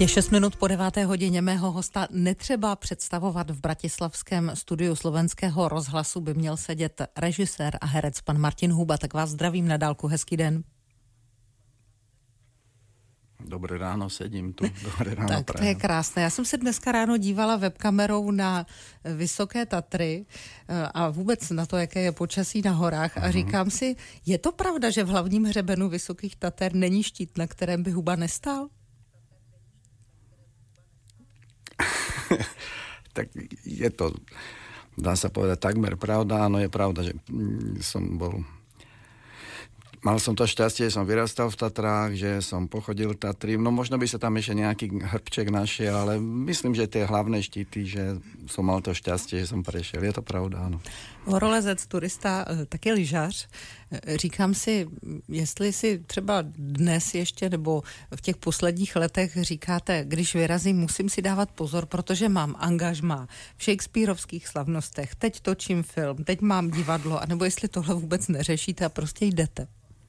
Je 6 minut po 9. hodině. Mého hosta netřeba představovat. V bratislavském studiu Slovenského rozhlasu by měl sedět režisér a herec pan Martin Huba. Tak vás zdravím na dálku. Hezký den. Dobré ráno, sedím tu. Dobré ráno, tak to je krásné. Já jsem se dneska ráno dívala webkamerou na Vysoké Tatry a vůbec na to, jaké je počasí na horách a říkám si, je to pravda, že v hlavním hřebenu Vysokých Tater není štít, na kterém by Huba nestál? Tak je to, dá sa povedať, takmer pravda. Áno, je pravda, že mal som to šťastie, že som vyrastal v Tatrách, že som pochodil Tatry. No možno by sa tam ešte nejaký hrbček našiel, ale myslím, že tie hlavné štíty, že som mal to šťastie, že som prešiel. Je to pravda, áno. Horolezec, turista, taky lyžař. Říkám si, jestli si třeba dnes ještě nebo v těch posledních letech říkáte, když vyrazím, musím si dávat pozor, protože mám angažmá v shakespearovských slavnostech, teď točím film, teď mám divadlo, anebo jestli tohle vůbec neřešíte a prostě jdete.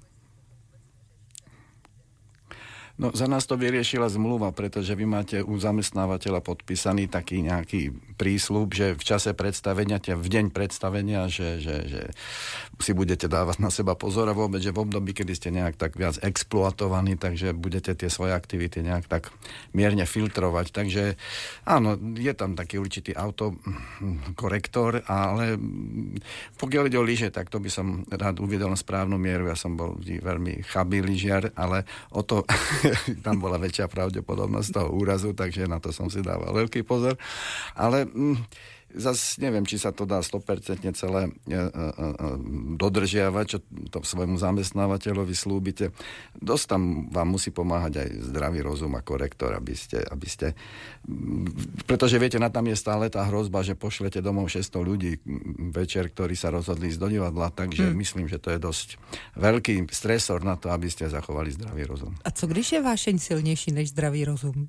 No, za nás to vyriešila zmluva, pretože vy máte u zamestnávateľa podpísaný taký nejaký prísľub, že v čase predstavenia, v deň predstavenia, že si budete dávať na seba pozor a vôbec, že v období, kedy ste nejak tak viac exploatovaní, takže budete tie svoje aktivity nejak tak mierne filtrovať. Takže áno, je tam taký určitý autokorektor, ale pokiaľ ide o lyže, tak to by som rád uviedol na správnu mieru. Ja som bol vždy veľmi chabý lyžiar, ale o to tam bola väčšia pravdepodobnosť toho úrazu, takže na to som si dával veľký pozor. Ale zas neviem, či sa to dá 100% celé dodržiavať, čo to svojmu zamestnávateľovi slúbite. Dosť tam vám musí pomáhať aj zdravý rozum a korektor, aby ste pretože viete, na tam je stále tá hrozba, že pošlete domov 600 ľudí večer, ktorí sa rozhodli ísť do divadla, takže myslím, že to je dosť veľký stresor na to, aby ste zachovali zdravý rozum. A co když je vášeň silnější než zdravý rozum?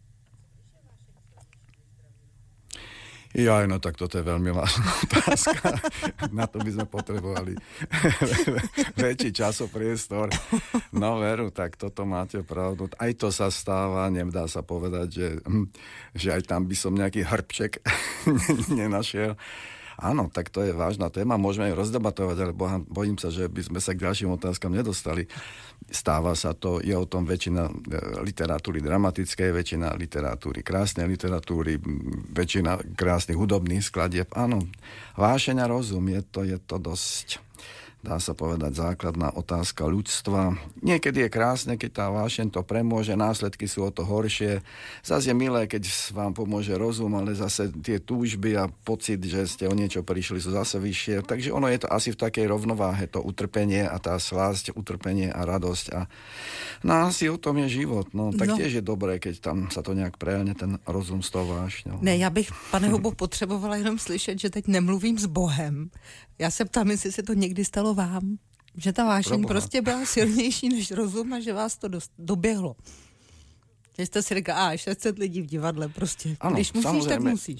Jaj, no tak toto je veľmi vážna otázka. Na to by sme potrebovali väčší časopriestor. No veru, tak toto máte pravdu. Aj to sa stáva, nedá sa povedať, že aj tam by som nejaký hrbček nenašiel. Áno, tak to je vážna téma, môžeme ju rozdebatovať, ale bojím sa, že by sme sa k ďalším otázkam nedostali. Stáva sa to, je o tom väčšina literatúry dramatickej, väčšina literatúry krásnej literatúry, väčšina krásnych hudobných skladieb. Áno, vášeň a rozum, je to dosť, dá sa povedať, základná otázka ľudstva. Niekedy je krásne, keď tá vášeň to premôže, následky sú o to horšie. Zase je milé, keď vám pomôže rozum, ale zase tie túžby a pocit, že ste o niečo prišli, sú zase vyššie. Takže ono je to asi v takej rovnováhe, to utrpenie a tá slásť, utrpenie a radosť. A no asi o tom je život. No, tak tiež je dobré, keď tam sa to nejak prejane ten rozum s tou vášňou. Ne, já bych, pane Hubo, potřebovala jenom slyšet, že teď nemluvím s Bohem. Já se ptám, jestli se to někdy stalo vám, že ta vášeň prostě byla silnější než rozum a že vás to doběhlo. Že jste si říkal, 600 lidí v divadle prostě. Ano, když musíš, tak musíš.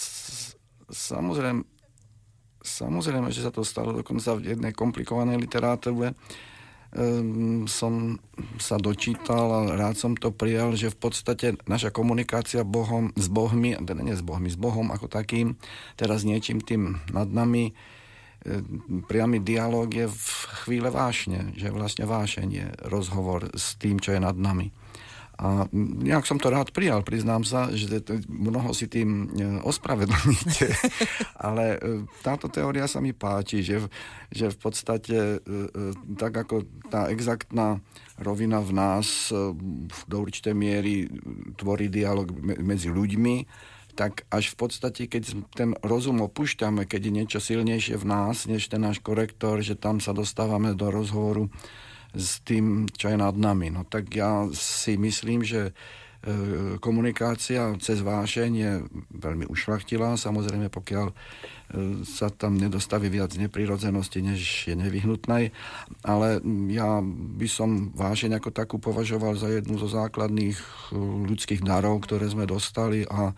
Samozrejme, že sa to stalo dokonca v jednej komplikovanej literatúre. Som sa dočítal a rád som to prijal, že v podstate naša komunikácia s Bohom ako takým, teraz niečím tým nad nami, priamy dialóg je v chvíle vášne, že vlastne vášeň je rozhovor s tým, čo je nad nami. A nejak som to rád prijal, priznám sa, že mnoho si tým ospravedlníte, ale táto teória sa mi páči, že v podstate tak ako tá exaktná rovina v nás do určitej miery tvorí dialog medzi ľuďmi, tak až v podstate, keď ten rozum opúšťame, keď je niečo silnejšie v nás, než ten náš korektor, že tam sa dostávame do rozhovoru s tým, čo je nad nami. No tak ja si myslím, že komunikácia cez vášeň je veľmi ušľachtilá, samozrejme pokiaľ sa tam nedostaví viac neprirodzenosti, než je nevyhnutné, ale ja by som vášeň ako takú považoval za jednu zo základných ľudských darov, ktoré sme dostali a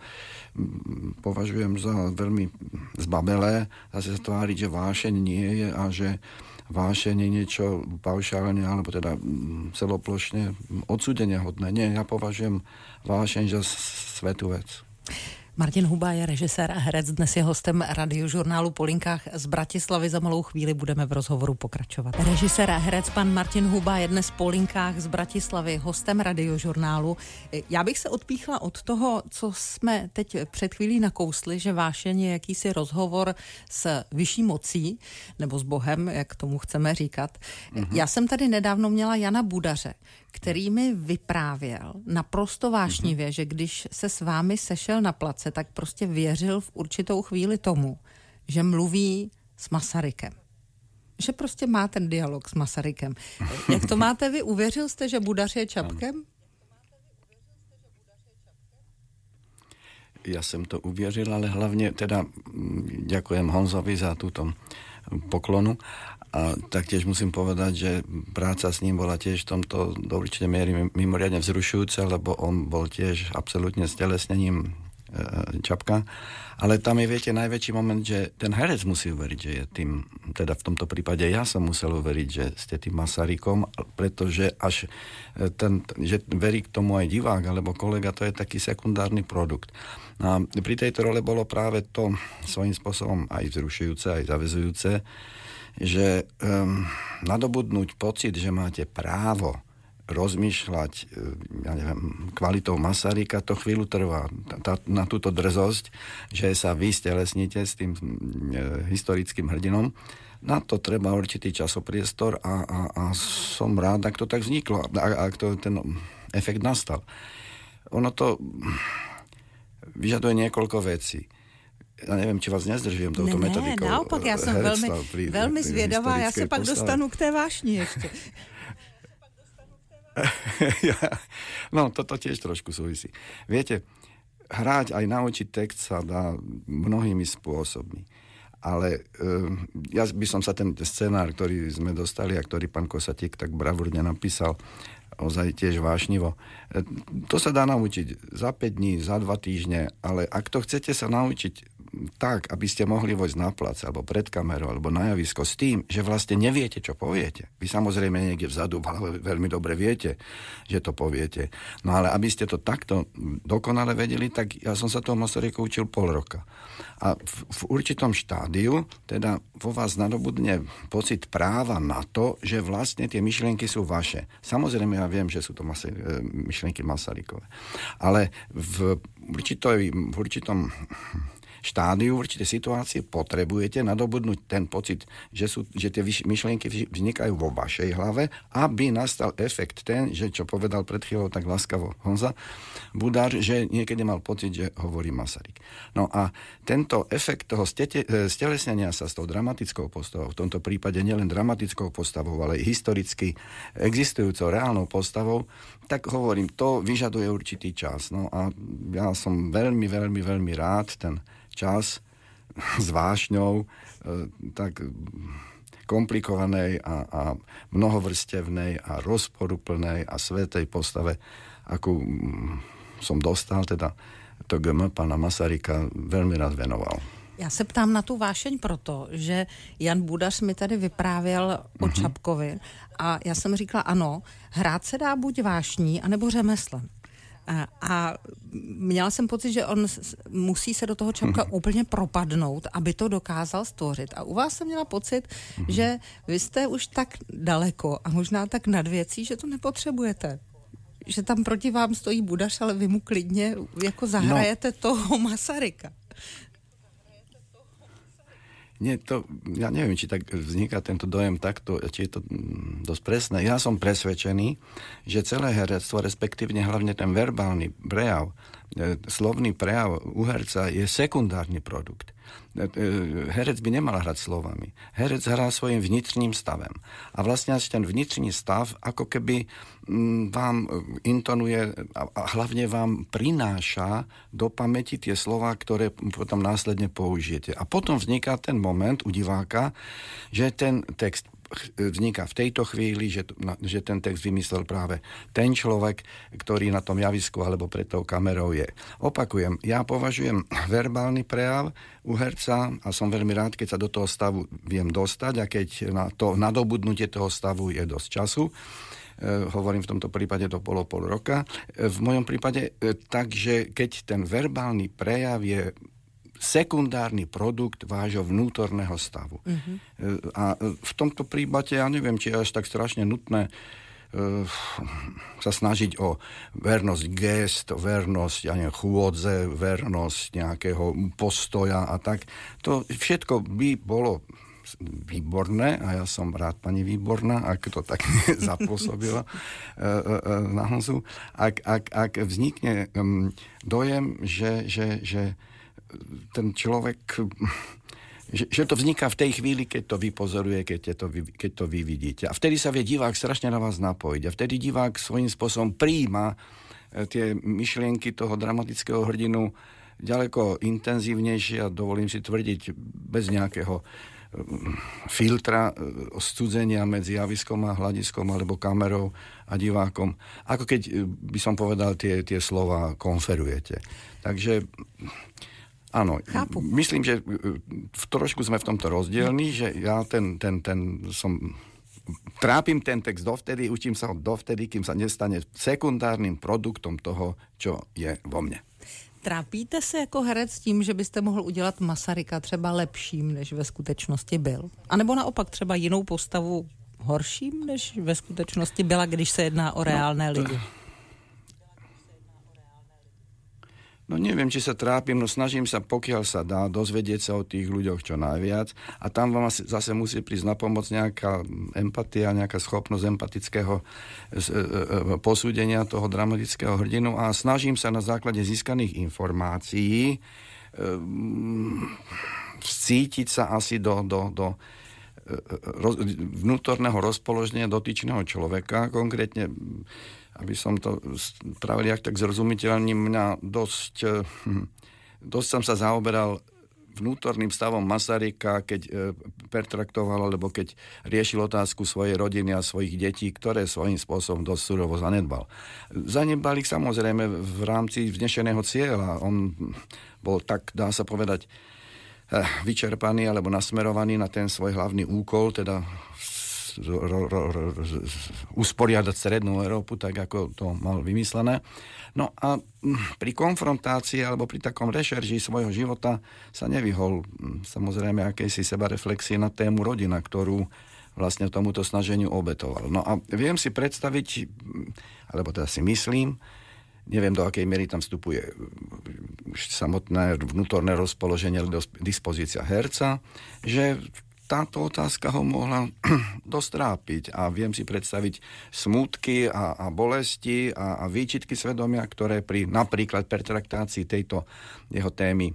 považujem za veľmi zbabelé zase tváriť, že vášeň nie je a že vášenie niečo paušálne, alebo teda celoplošne odsúdenia hodné. Nie, ja považujem vášeň za svätú vec. Martin Huba je režisér a herec, dnes je hostem radiožurnálu Po linkách z Bratislavy. Za malou chvíli budeme v rozhovoru pokračovat. Režisér a herec pan Martin Huba je dnes po linkách z Bratislavy, hostem radiožurnálu. Já bych se odpíchla od toho, co jsme teď před chvílí nakousli, že vášeň je jakýsi rozhovor s vyšší mocí, nebo s Bohem, jak tomu chceme říkat. Já jsem tady nedávno měla Jana Budaře, který mi vyprávěl naprosto vášnivě, že když se s vámi sešel na place, tak prostě věřil v určitou chvíli tomu, že mluví s Masarykem. Že prostě má ten dialog s Masarykem. Jak to máte vy? Uvěřil jste, že Budař je Čapkem? Ja som to uvěřil, ale hlavne teda ďakujem Honzovi za túto poklonu. A taktiež musím povedať, že práca s ním bola tiež v tomto do určitej miery mimoriadne vzrušujúca, lebo on bol tiež absolútne stelesnením Čapka. Ale tam je, viete, najväčší moment, že ten herec musí uveriť, že je tým, teda v tomto prípade ja som musel uveriť, že ste tým Masarykom, pretože až že verí k tomu aj divák alebo kolega, to je taký sekundárny produkt. A pri tejto role bolo práve to svojím spôsobom aj vzrušujúce, aj zaväzujúce, že nadobudnúť pocit, že máte právo rozmýšľať, ja neviem, kvalitou Masaryka, to chvíľu trvá. Na túto drzosť, že sa vy stelesníte s tým historickým hrdinom, na to treba určitý časopriestor a som rád, ak to tak vzniklo, ak to ten efekt nastal. Ono to vyžaduje niekoľko vecí. Ja neviem, či vás nezdržujem touto metodikou. Ne, naopak, ja som veľmi zviedavá, ja sa pak dostanu k té vášni ešte. No, toto tiež trošku súvisí. Viete, hrať aj naučiť text sa dá mnohými spôsobmi. Ale ja by som sa ten scenár, ktorý sme dostali a ktorý pán Kosatík tak bravúrne napísal, ozaj tiež vášnivo. To sa dá naučiť za 5 dní, za 2 týždne, ale ak to chcete sa naučiť tak, aby ste mohli vojsť na plac, alebo pred kamerou, alebo na javisko s tým, že vlastne neviete, čo poviete. Vy samozrejme niekde vzadu veľmi dobre viete, že to poviete. No ale aby ste to takto dokonale vedeli, tak ja som sa toho Masaryka učil pol roka. A v určitom štádiu teda vo vás nadobudne pocit práva na to, že vlastne tie myšlienky sú vaše. Samozrejme ja viem, že sú to myšlienky Masarykové. Ale v určitom štádiu, v určitej situácii potrebujete nadobudnúť ten pocit, že tie myšlienky vznikajú vo vašej hlave, aby nastal efekt ten, že čo povedal pred chvíľou tak láskavo Honza Budař, že niekedy mal pocit, že hovorí Masaryk. No a tento efekt toho stelesnenia sa s tou dramatickou postavou, v tomto prípade nielen dramatickou postavou, ale aj historicky existujúcou reálnou postavou, tak hovorím, to vyžaduje určitý čas. No a ja som veľmi, veľmi, veľmi rád ten čas s vášňou tak komplikovanej a mnohovrstevnej a rozporuplnej a svätej postave, akú som dostal, teda to GM pána Masaryka veľmi rád venoval. Já se ptám na tu vášeň proto, že Jan Budař mi tady vyprávěl o Čapkovi a já jsem říkala, ano, hrát se dá buď vášní, anebo řemeslem. A měla jsem pocit, že on musí se do toho Čapka úplně propadnout, aby to dokázal stvořit. A u vás jsem měla pocit, že vy jste už tak daleko a možná tak nad věcí, že to nepotřebujete. Že tam proti vám stojí Budař, ale vy mu klidně jako zahrajete toho Masaryka. Nie, ja neviem, či tak vzniká tento dojem takto, či je to dosť presné. Ja som presvedčený, že celé herectvo, respektívne hlavne ten verbálny prejav, slovný prejav u herca je sekundárny produkt. Herec by nemal hrať slovami. Herec hrá svojim vnitřným stavem. A vlastne až ten vnitřný stav ako keby vám intonuje a hlavne vám prináša do pamäti tie slova, ktoré potom následne použijete. A potom vzniká ten moment u diváka, že ten text vzniká v tejto chvíli, že ten text vymyslel práve ten človek, ktorý na tom javisku alebo pred tou kamerou je. Opakujem, ja považujem verbálny prejav u herca a som veľmi rád, keď sa do toho stavu viem dostať a keď na to nadobudnutie toho stavu je dosť času. Hovorím v tomto prípade to bolo pol roka. V mojom prípade takže keď ten verbálny prejav je sekundárny produkt vášho vnútorného stavu. A v tomto prípade ja neviem, či je až tak strašne nutné sa snažiť o vernosť gest, vernosť chôdze, vernosť nejakého postoja a tak. To všetko by bolo výborné a ja som rád, pani Výborná, ak to tak zapôsobilo na Honzu. Ak vznikne dojem, že ten človek, že to vzniká v tej chvíli, keď to vy pozoruje, keď to vy vidíte. A vtedy sa vie divák strašne na vás napojiť. A vtedy divák svojím spôsobom prijíma tie myšlienky toho dramatického hrdinu ďaleko intenzívnejšie a dovolím si tvrdiť bez nejakého filtra scudzenia medzi javiskom a hľadiskom alebo kamerou a divákom. Ako keď by som povedal tie slova konferujete. Takže áno, chápu. Myslím, že trošku sme v tomto rozdielni, že ja trápim ten text dovtedy, učím sa ho dovtedy, kým sa nestane sekundárnym produktom toho, čo je vo mne. Trápíte se jako herec tím, že byste mohl udělat Masaryka třeba lepším, než ve skutečnosti byl? A nebo naopak třeba jinou postavu horším, než ve skutečnosti byla, když se jedná o reálné lidi? No neviem, či sa trápim, no snažím sa, pokiaľ sa dá, dozvedieť sa o tých ľuďoch čo najviac a tam vám zase musí prísť na pomoc nejaká empatia, nejaká schopnosť empatického posúdenia toho dramatického hrdinu a snažím sa na základe získaných informácií vcítiť sa asi do vnútorného rozpoloženia dotyčného človeka, konkrétne aby som to spravil jak tak zrozumiteľne, mňa dosť som sa zaoberal vnútorným stavom Masaryka, keď pertraktoval, alebo keď riešil otázku svojej rodiny a svojich detí, ktoré svojím spôsobom dosť surovo zanedbal. Zanedbal ich samozrejme v rámci vznešeného cieľa. On bol tak, dá sa povedať, vyčerpaný alebo nasmerovaný na ten svoj hlavný úkol, teda usporiadať strednú Európu, tak ako to mal vymyslené. No a pri konfrontácii alebo pri takom rešerži svojho života sa nevyhol samozrejme akejsi sebareflexie na tému rodina, ktorú vlastne tomuto snaženiu obetoval. No a viem si predstaviť, alebo teda si myslím, neviem do akej miery tam vstupuje už samotné vnútorné rozpoloženie alebo dispozícia herca, že táto otázka ho mohla dosť trápiť a viem si predstaviť smútky a bolesti a výčitky svedomia, ktoré pri napríklad pertraktácii tejto jeho témy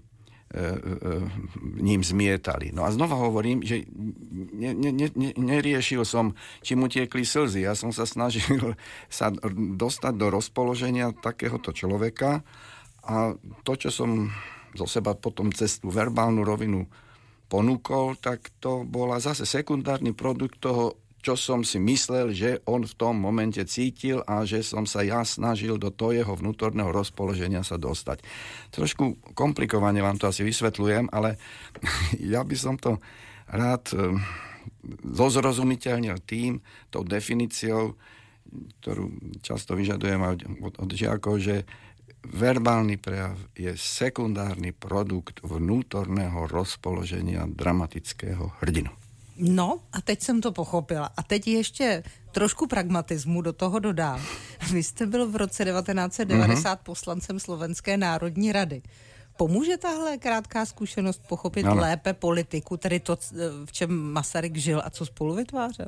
ním zmietali. No a znova hovorím, že neriešil som, či mu tiekli slzy. Ja som sa snažil sa dostať do rozpoloženia takéhoto človeka a to, čo som zo seba potom cez tú verbálnu rovinu ponúkol, tak to bola zase sekundárny produkt toho, čo som si myslel, že on v tom momente cítil a že som sa ja snažil do toho jeho vnútorného rozpoloženia sa dostať. Trošku komplikovane vám to asi vysvetľujem, ale ja by som to rád zozrozumiteľnil tou definíciou, ktorú často vyžadujem od žiakov, že verbálny prejav je sekundárny produkt vnútorného rozpoloženia dramatického hrdinu. No, a teď jsem to pochopila. A teď ještě trošku pragmatismu do toho dodám. Vy jste byl v roce 1990 poslancem Slovenské národní rady. Pomůže tahle krátká zkušenost pochopit lépe politiku, tedy to, v čem Masaryk žil a co spolu vytvářel?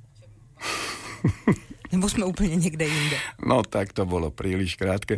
Nebo jsme úplně někde jinde? No, tak to bylo příliš krátké.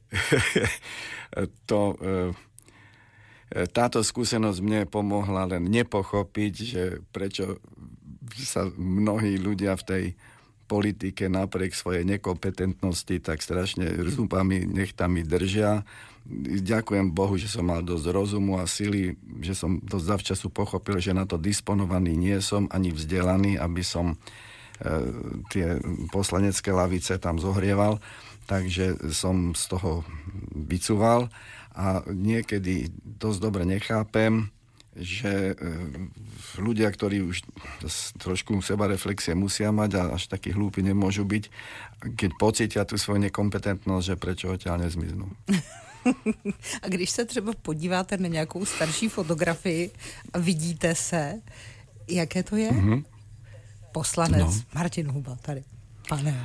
Táto skúsenosť mne pomohla len nepochopiť, že prečo sa mnohí ľudia v tej politike napriek svojej nekompetentnosti tak strašne zúbami nechtami držia. Ďakujem Bohu, že som mal dosť rozumu a sily, že som dosť zavčasu pochopil, že na to disponovaný nie som, ani vzdelaný, aby som tie poslanecké lavice tam zohrieval. Takže som z toho vycúval a niekedy dosť dobre nechápem, že ľudia, ktorí už trošku sebareflexie musia mať a až takí hlúpi nemôžu byť, keď pocítia tú svoju nekompetentnosť, že prečo odtiaľ nezmiznú. A když se třeba podíváte na nějakou starší fotografii a vidíte se, jaké to je? Mm-hmm. Poslanec Martin Huba tady. Pane.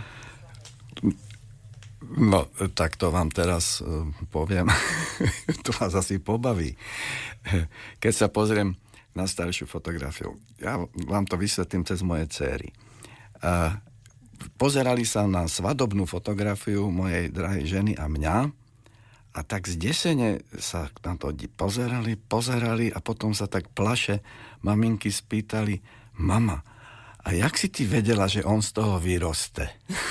No, tak to vám teraz poviem. To vás asi pobaví. Keď sa pozriem na staršiu fotografiu, ja vám to vysvetlím cez moje dcéry. Pozerali sa na svadobnú fotografiu mojej drahej ženy a mňa a tak zdesene sa na to pozerali a potom sa tak plaše maminky spýtali: mama, a jak si ty vedela, že on z toho vyroste?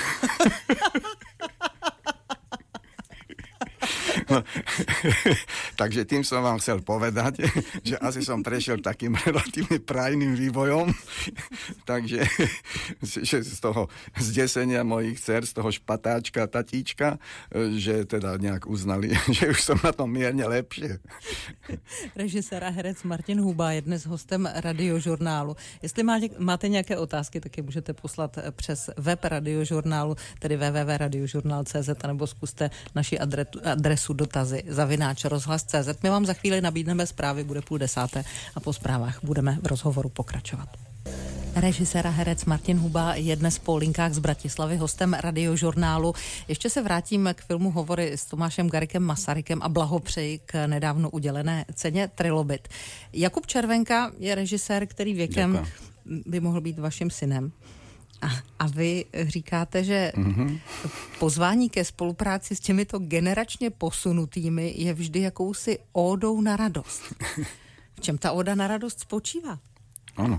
No, takže tým som vám chcel povedať, že asi som prešiel takým relatívne prajným vývojom, takže že z toho zdesenia mojich dcer, z toho špatáčka, tatíčka, že teda nejak uznali, že už som na tom mierne lepšie. Režisér a herec Martin Huba je dnes hostem Radiožurnálu. Jestli máte nějaké otázky, tak je můžete poslat přes web Radiožurnálu, tedy www.radiožurnal.cz, nebo zkuste naši adresu dotazy@rozhlas.cz. My vám za chvíli nabídneme zprávy, bude 9:30 a po zprávách budeme v rozhovoru pokračovat. Režisér a herec Martin Huba je dnes po linkách z Bratislavy hostem Radiožurnálu. Ještě se vrátím k filmu Hovory s Tomášem Garriguem Masarykem a blahopřeji k nedávno udělené ceně Trilobit. Jakub Červenka je režisér, který věkem by mohl být vaším synem. A vy říkáte, že pozvání ke spolupráci s těmito generačně posunutými je vždy jakousi ódou na radost. V čem ta óda na radost spočívá? Áno.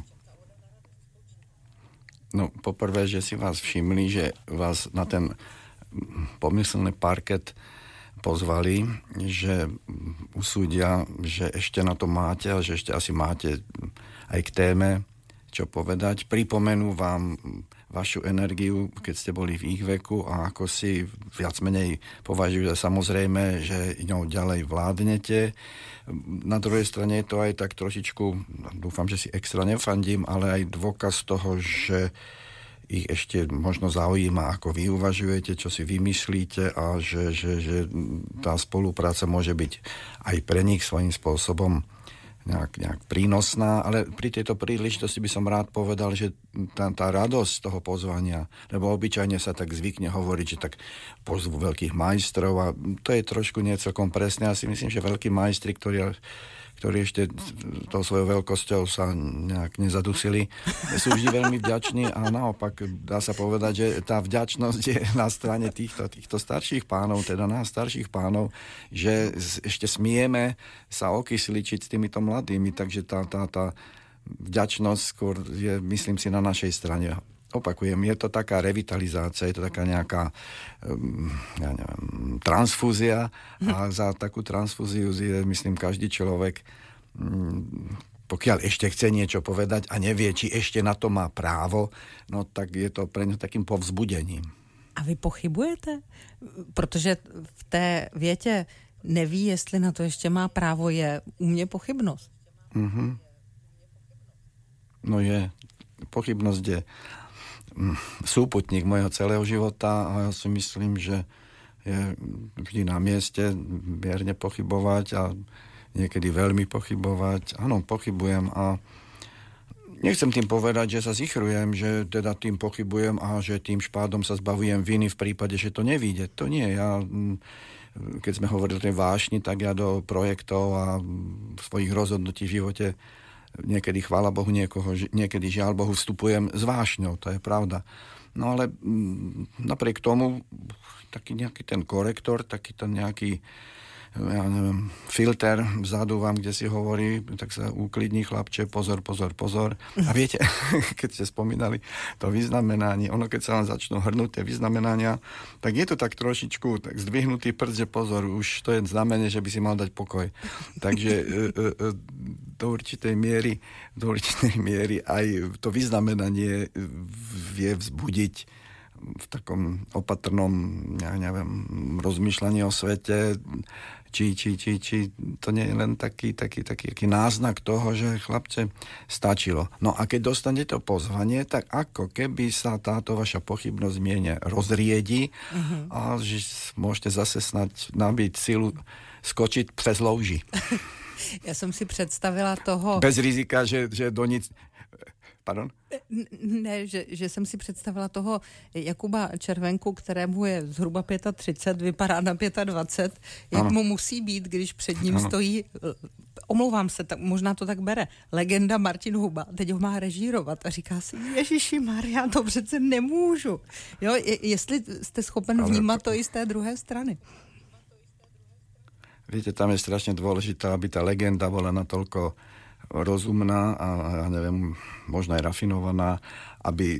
No, poprvé, že si vás všimli, že vás na ten pomyslný parket pozvali, že usúdia, že ešte na to máte a že ešte asi máte aj k téme čo povedať. Pripomenú vám vašu energiu, keď ste boli v ich veku a ako si viac menej považujú za samozrejme, že ňou ďalej vládnete. Na druhej strane je to aj tak trošičku, dúfam, že si extra nefandím, ale aj dôkaz toho, že ich ešte možno zaujíma, ako vy uvažujete, čo si vymyslíte a že tá spolupráca môže byť aj pre nich svojím spôsobom nejak prínosná, ale pri tejto príležitosti by som rád povedal, že tá radosť toho pozvania, lebo obyčajne sa tak zvykne hovoriť, že tak pozvu veľkých majstrov a to je trošku nie celkom presné. Ja si myslím, že veľkí majstri, ktorí ešte tou svojou veľkosťou sa nejak nezadusili, sú vždy veľmi vďační a naopak dá sa povedať, že tá vďačnosť je na strane týchto starších pánov, teda nás starších pánov, že ešte smieme sa okysličiť s týmito mladými, takže tá vďačnosť skôr je, myslím si, na našej strane. Opakujem, je to taká revitalizácia, je to taká nejaká transfúzia a za takú transfúziu je, myslím, každý človek, pokiaľ ešte chce niečo povedať a nevie, či ešte na to má právo, no tak je to pre ňa takým povzbudením. A vy pochybujete? Protože v té větě neví, jestli na to ještě má právo, je u mě pochybnost. Mm-hmm. No je. Pochybnosť je súputník mojho celého života a ja si myslím, že je vždy na mieste mierne pochybovať a niekedy veľmi pochybovať. Áno, pochybujem a nechcem tým povedať, že sa zichrujem, že teda tým pochybujem a že tým špádom sa zbavujem viny v prípade, že to nevíde. To nie. Ja, keď sme hovorili o tej vášni, tak ja do projektov a svojich rozhodnutí v živote niekedy, chvála Bohu, niekedy žiaľ Bohu vstupujem s vášňou, to je pravda. No ale napriek tomu taký nejaký ten korektor, taký ten nejaký ja neviem, filter vzadu vám, kde si hovorí, tak sa uklidní chlapče, pozor. A viete, keď ste spomínali to vyznamenanie, ono keď sa vám začnú hrnúť tie vyznamenania, tak je to tak trošičku tak zdvihnutý prst, že pozor, už to je znamenie, že by si mal dať pokoj. Takže do určitej miery aj to vyznamenanie vie vzbudiť v takom opatrnom, ja neviem, rozmýšľaní o svete, či to nie je len taký náznak toho, že chlapče, stačilo. No a keď dostanete to pozvanie, tak ako keby sa táto vaša pochybnosť miene rozriedi a že môžete zase snad nabiť silu skočiť přes louži. Já jsem si představila toho... Bez rizika, že do nic... Pardon? Ne, že jsem si představila toho Jakuba Červenku, kterému je zhruba 35, vypadá na 25, jak mu musí být, když před ním stojí, omlouvám se, tak, možná to tak bere, legenda Martin Huba, teď ho má režírovat a říká si, Ježiši Maria, to přece nemůžu. Jo, jestli jste schopen vnímat to i z té druhé strany. Viete, tam je strašne dôležité, aby tá legenda bola natoľko rozumná a ja neviem, možno aj rafinovaná, aby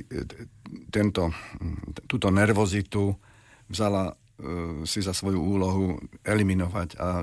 túto nervozitu vzala si za svoju úlohu eliminovať a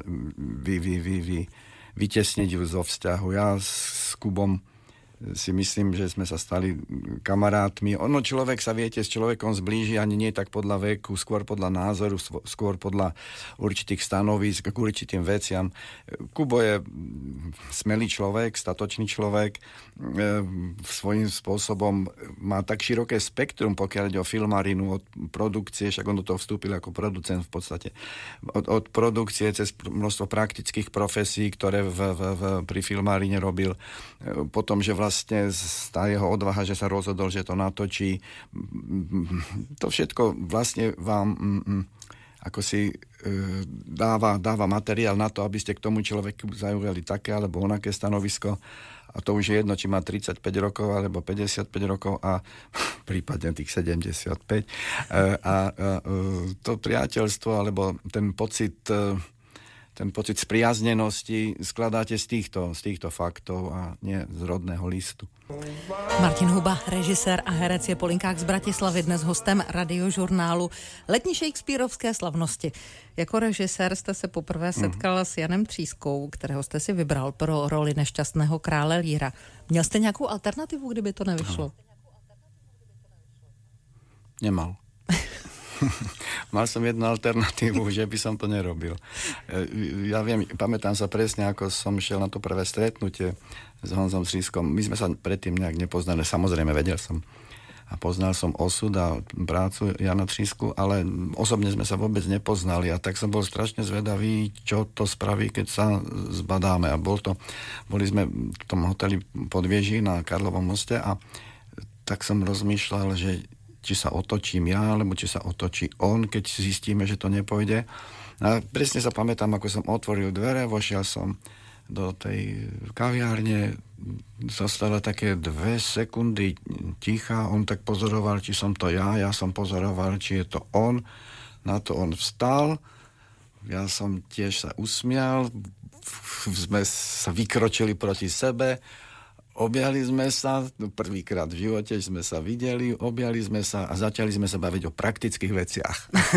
vytesniť ju zo vzťahu. Ja s Kubom si myslím, že sme sa stali kamarátmi. Ono človek sa, viete, s človekom zblíži ani nie tak podľa veku, skôr podľa názoru, skôr podľa určitých stanovísk k určitým veciam. Kubo je smelý človek, statočný človek, svojím spôsobom má tak široké spektrum, pokiaľ ide o filmarinu, od produkcie, však on do toho vstúpil ako producent v podstate, od produkcie cez množstvo praktických profesí, ktoré pri filmarine robil, potom, že vlastne tá jeho odvaha, že sa rozhodol, že to natočí. To všetko vlastne vám ako si dáva materiál na to, aby ste k tomu človeku zaujali také alebo onaké stanovisko. A to už je jedno, či má 35 rokov alebo 55 rokov a prípadne tých 75. A to priateľstvo alebo ten pocit spriaznenosti skladáte z týchto faktov a nie z rodného listu. Martin Huba, režisér a herec, je po linkách z Bratislavy dnes hostem radiožurnálu Letní shakespearovské slavnosti. Jako režisér jste se poprvé setkal s Janem Třískou, kterého jste si vybral pro roli nešťastného krále Líra. Měl jste nějakou alternativu, kdyby to nevyšlo? Nemal. Mal som jednu alternatívu, že by som to nerobil. Ja viem, pamätám sa presne, ako som šiel na to prvé stretnutie s Honzom Třískom. My sme sa predtým nejak nepoznali, samozrejme vedel som. A poznal som osud a prácu Jana Třísku, ale osobne sme sa vôbec nepoznali a tak som bol strašne zvedavý, čo to spraví, keď sa zbadáme. A boli sme v tom hoteli Podvieží na Karlovom moste a tak som rozmýšľal, že či sa otočím ja, alebo či sa otočí on, keď zistíme, že to nepôjde. A presne sa pamätám, ako som otvoril dvere, vošiel som do tej kaviárne, zostalo také 2 sekundy ticha, on tak pozoroval, či som to ja som pozoroval, či je to on. Na to on vstal, ja som tiež sa usmial, sme sa vykročili proti sebe, objali sme sa, prvýkrát v živote sme sa videli, objali sme sa a začali sme sa baviť o praktických veciach.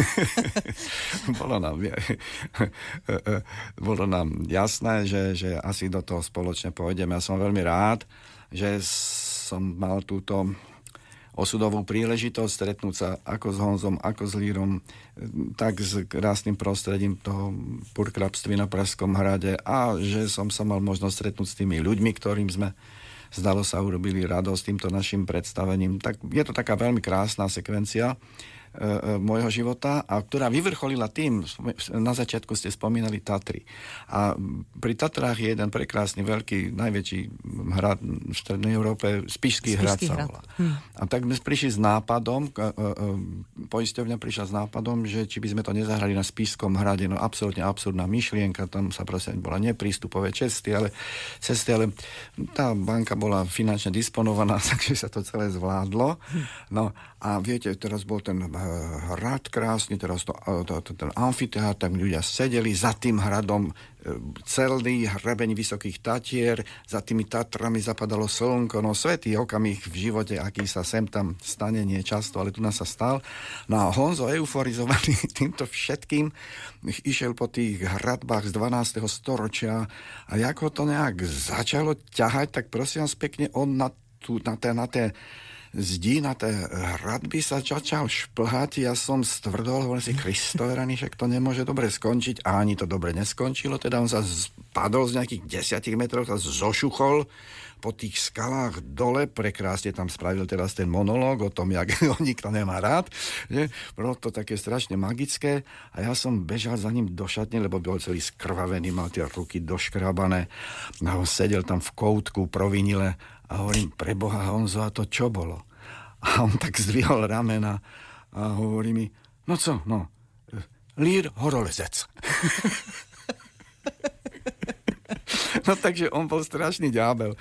Bolo nám jasné, že asi do toho spoločne pôjdeme. Ja som veľmi rád, že som mal túto osudovú príležitosť stretnúť sa ako s Honzom, ako s Lírom, tak s krásnym prostredím toho purkrabství na Pražskom hrade a že som sa mal možnosť stretnúť s tými ľuďmi, ktorým sme zdalo sa urobili radosť týmto našim predstavením. Tak je to taká veľmi krásna sekvencia môjho života, a ktorá vyvrcholila tým, na začiatku ste spomínali Tatry. A pri Tatrách je jeden prekrásny, veľký, najväčší hrad v Strednej Európe, Spišský hrad sa volá. A tak sme prišli s nápadom, poisťovňa prišla s nápadom, že či by sme to nezahrali na Spišskom hrade, no absolútne absurdná myšlienka, tam sa proste bola neprístupové cesty, ale tá banka bola finančne disponovaná, takže sa to celé zvládlo. No a viete, teraz bol ten hrad krásny, teraz ten amfiteátr, tam ľudia sedeli za tým hradom, celý hrebeň Vysokých Tatier, za tými Tatrami zapadalo slnko, no svätý okamih v živote, aký sa sem tam stane, nie často, ale tu nás sa stal. No a Honzo, euforizovaný týmto všetkým, išiel po tých hradbách z 12. storočia a ako to nejak začalo ťahať, tak prosím vás pekne, on na té zdi, na té hradby sa začal šplhať, ja som stvrdol, hovorím si, Kristove, však to nemôže dobre skončiť, a ani to dobre neskončilo, teda on sa spadol z nejakých 10 metrov, sa zošuchol po tých skalách dole, prekrásne tam spravil teraz ten monológ o tom, jak ho nikto nemá rád, že? Bolo to také strašne magické a ja som bežal za ním do šatne, lebo bol celý skrvavený, mal tie ruky doškrabané a on sedel tam v koutku provinile a hovorím, preboha Honzo, a to čo bolo? A on tak zdvihol ramena a hovorí mi, no co, no, lír horolezec. No takže on bol strašný ďábel.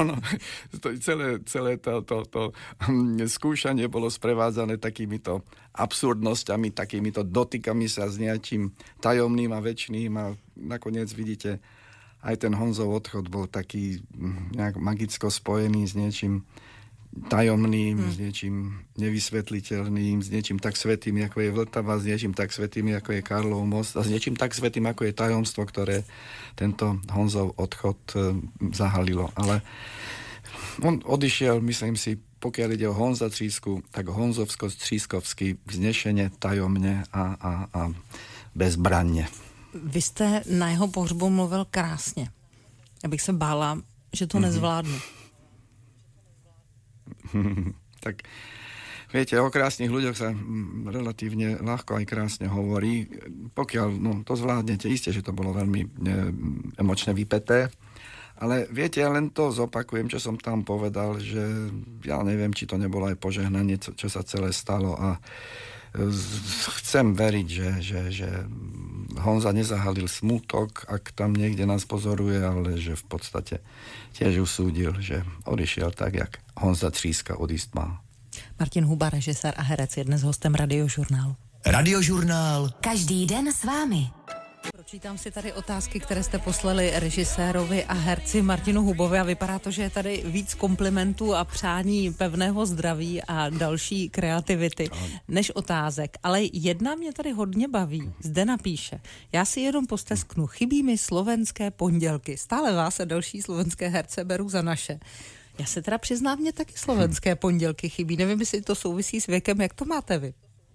Celé to skúšanie bolo sprevádzané takýmito absurdnosťami, takýmito dotykami sa s nejakým tajomným a večným a nakoniec vidíte, aj ten Honzov odchod bol taký nejak magicko spojený s niečím tajomným, s niečím nevysvetliteľným, s niečím tak svätým, ako je Vltava, s niečím tak svätým, ako je Karlov most a s niečím tak svätým, ako je tajomstvo, ktoré tento Honzov odchod zahalilo. Ale on odišiel, myslím si, pokiaľ ide o Honza Třísku, tak honzovsko-třískovsky vznešene, tajomne a bezbranne. Vy jste na jeho pohřbu mluvil krásně. Já bych se bála, že to nezvládnu. Tak viete, o krásnych ľuďoch sa relatívne ľahko aj krásne hovorí. Pokiaľ to zvládnete, isté, že to bolo veľmi emočne vypäté, ale viete, ja len to zopakujem, čo som tam povedal, že ja neviem, či to nebolo aj požehnanie, čo sa celé stalo a chcem veriť, že Honza nezahalil smútok, ak tam niekde nás pozoruje, ale že v podstate tiež usúdil, že odišiel tak, jak Honza Tříska odísť má. Martin Huba, režisér a herec, je dnes hostem Radiožurnálu. Radiožurnál. Každý den s vámi. Pročítám si tady otázky, které jste poslali režisérovi a herci Martinu Hubovi a vypadá to, že je tady víc komplimentů a přání pevného zdraví a další kreativity než otázek. Ale jedna mě tady hodně baví. Zde napíše, já si jenom postesknu, chybí mi slovenské pondělky. Stále vás a další slovenské herce beru za naše. Já se teda přiznám, mě taky slovenské pondělky chybí. Nevím, jestli to souvisí s věkem, jak to máte vy?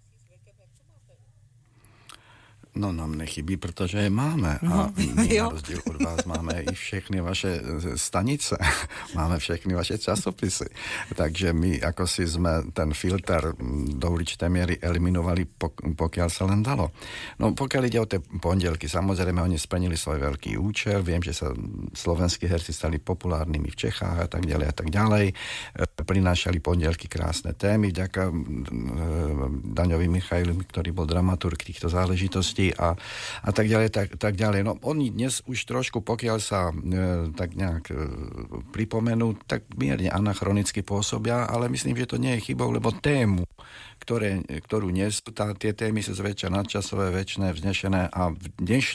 No nám nechybí, protože je máme. A my na rozdíl od vás máme i všechny vaše stanice. Máme všechny vaše časopisy. Takže my ako si sme ten filter do určitej miery eliminovali, pokiaľ sa len dalo. No pokiaľ ide o tie pondelky, samozrejme oni splnili svoj veľký účel. Viem, že sa slovenskí herci stali populárnymi v Čechách a tak ďalej a tak ďalej. Prinášali pondelky krásne témy vďaka Daňovi Michajlovi, ktorý bol dramaturg týchto záležitostí a tak ďalej, tak ďalej. No oni dnes už trošku, pokiaľ sa tak nejak pripomenú, tak mierne anachronicky pôsobia, ale myslím, že to nie je chybou, lebo tému, ktorú nesú, tie témy sú zväčša nadčasové, večné, vznešené a v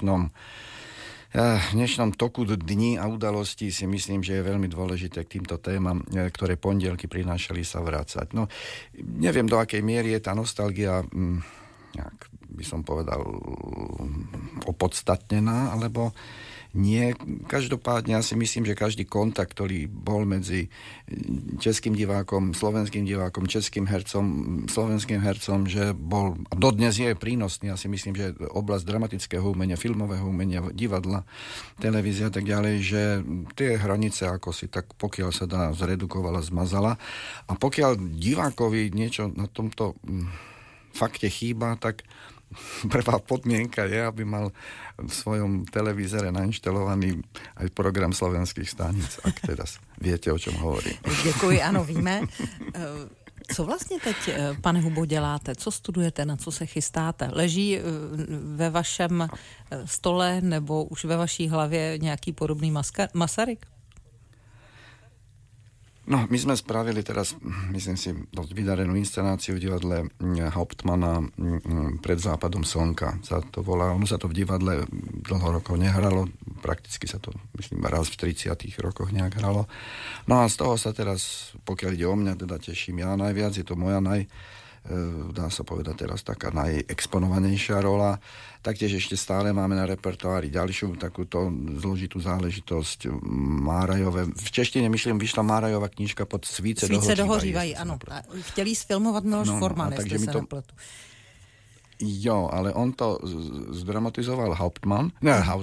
dnešnom toku dní a udalostí si myslím, že je veľmi dôležité k týmto témam, ktoré pondelky prinášali, sa vrácať. No, neviem, do akej miery je tá nostalgia nejak by som povedal opodstatnená, alebo nie. Každopádne ja si myslím, že každý kontakt, ktorý bol medzi českým divákom, slovenským divákom, českým hercom, slovenským hercom, že bol, a dodnes je prínosný. Ja si myslím, že oblasť dramatického umenia, filmového umenia, divadla, televízia a tak ďalej, že tie hranice ako si tak pokiaľ sa dá zredukovala, zmazala. A pokiaľ divákovi niečo na tomto fakte chýba, tak prvá podmienka je, aby mal v svojom televízore nainštalovaný aj program slovenských staníc, ak teda viete, o čom hovorím. Děkuji, ano, víme. Co vlastně teď, pane Hubo, děláte? Co studujete, na co se chystáte? Leží ve vašem stole nebo už ve vaší hlavě nějaký podobný Masaryk? No, my sme spravili teraz, myslím si, dosť vydarenú inscenáciu v divadle Hauptmanna Pred západom slnka. Sa to volá. Ono sa to v divadle dlho rokov nehralo. Prakticky sa to, myslím, raz v 30 rokoch nejak hralo. No a z toho sa teraz, pokiaľ ide o mňa, teda teším ja najviac. Je to moja dá sa povedať teraz taká najexponovanejšia rola. Taktiež ešte stále máme na repertoári ďalšiu takúto zložitú záležitosť Márajové. V češtine, myslím, vyšla Márajová knižka pod Svíce dohořívají. Ano. Chtěli sfilmovat Miloš Forman, jestli se nepletu. Jo, ale on to zdramatizoval Hauptmann.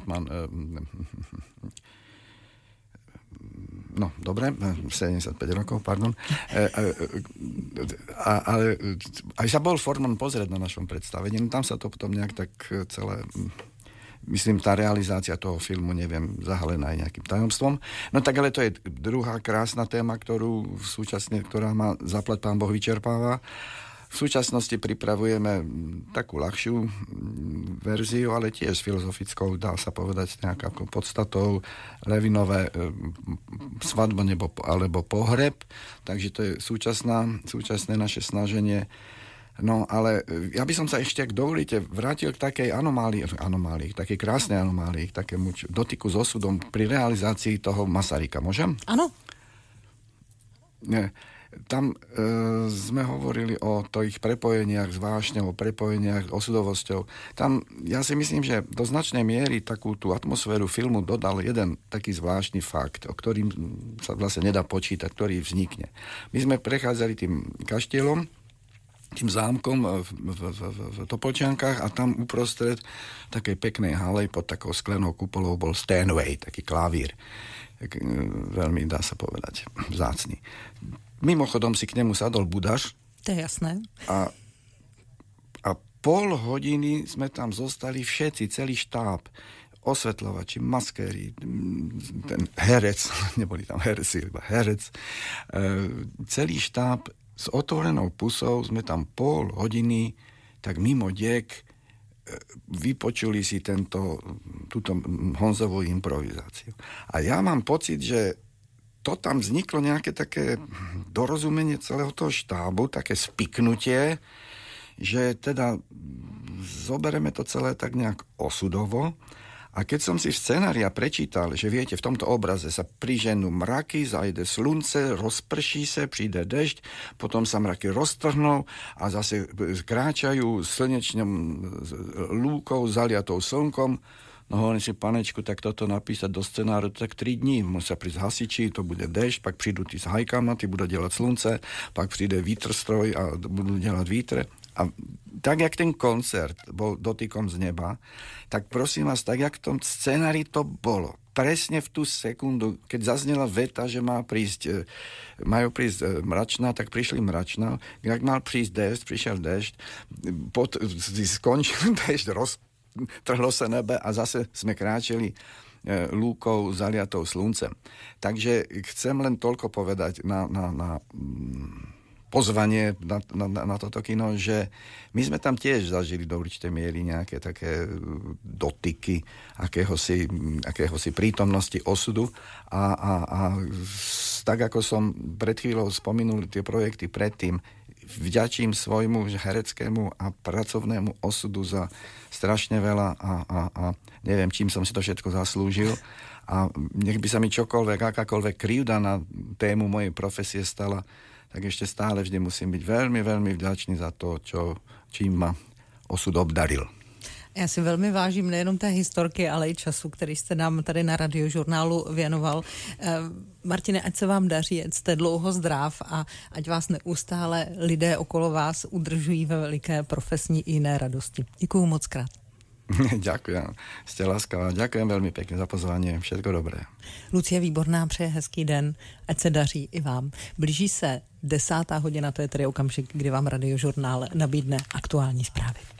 No, dobre, 75 rokov, pardon. Ale aj sa bol Forman pozrieť na našom predstavení. Tam sa to potom nejak tak celé... Myslím, tá realizácia toho filmu, neviem, zahalená aj nejakým tajomstvom. No tak, ale to je druhá krásna téma, ktorá ma zaplať Pán Boh vyčerpáva. V súčasnosti pripravujeme takú ľahšiu verziu, ale tiež filozofickou, dá sa povedať, nejakou podstatou Levinové svadba alebo pohreb. Takže to je súčasné naše snaženie. No, ale ja by som sa ešte, ak dovolíte, vrátil k takej k takej krásnej anomálii, k takému dotyku s osudom pri realizácii toho Masaryka. Môžem? Áno. Nie. Tam sme hovorili o tých prepojeniach s vášňou, o prepojeniach s osudovosťou. Tam ja si myslím, že do značnej miery takú tú atmosféru filmu dodal jeden taký zvláštny fakt, o ktorým sa vlastne nedá počítať, ktorý vznikne. My sme prechádzali tým kaštielom, tým zámkom v Topolčiankach a tam uprostred takej peknej halej pod takou sklenou kupolou bol Steinway, taký klavír. Veľmi, dá sa povedať, vzácny. Mimochodom si k nemu sadol Budaš. To je jasné. A pol hodiny sme tam zostali všetci, celý štáb, osvetľovači, maskéri, ten herec, neboli tam hereci, iba herec, celý štáb s otvorenou pusou, sme tam pol hodiny, tak mimo diek vypočuli si túto Honzovú improvizáciu. A ja mám pocit, že to tam vzniklo nejaké také dorozumenie celého toho štábu, také spiknutie, že teda zoberieme to celé tak nejak osudovo. A keď som si v scenária prečítal, že viete, v tomto obraze sa priženú mraky, zajde slunce, rozprší sa, príde dešť, potom sa mraky roztrhnú a zase kráčajú slnečnou lúkou zaliatou slnkom. No hovorím si, panečku, tak toto napísať do scenáru, tak 3 dní. Musia prísť hasiči, to bude dešť, pak prídu tí s hajkama, tí budú delať slunce, pak príde vítrstroj a budú delať vítre. A tak, jak ten koncert bol dotykom z neba, tak prosím vás, tak, jak v tom scenári to bolo. Presne v tú sekundu, keď zaznela veta, že majú prísť mračná, tak prišli mračná. Ak mal prísť dešť, prišiel dešť, skončil dešť, trhlo sa nebe a zase sme kráčeli lúkou zaliatou sluncem. Takže chcem len toľko povedať na pozvanie na toto kino, že my sme tam tiež zažili do určitej miery nejaké také dotyky akéhosi prítomnosti osudu a tak ako som pred chvíľou spomenul tie projekty predtým, vďačím svojmu hereckému a pracovnému osudu za strašne veľa a neviem, čím som si to všetko zaslúžil. A nech by sa mi čokoľvek, akákoľvek krivda na tému mojej profesie stala, tak ešte stále vždy musím byť veľmi, veľmi vďačný za to, čím ma osud obdaril. Já si velmi vážím nejenom té historky, ale i času, který jste nám tady na Radiožurnálu věnoval. Martine, ať se vám daří, ať jste dlouho zdrav a ať vás neustále lidé okolo vás udržují ve veliké profesní i jiné radosti. Děkuju moc krát. Ďakujem, ste láskavá. Ďakujem veľmi pekne za pozvanie. Všetko dobré. Lucie Výborná přeje hezký den, ať se daří i vám. Blíží se 10. hodina, to je tedy okamžik, kdy vám Radiožurnál nabídne aktuální zprávy.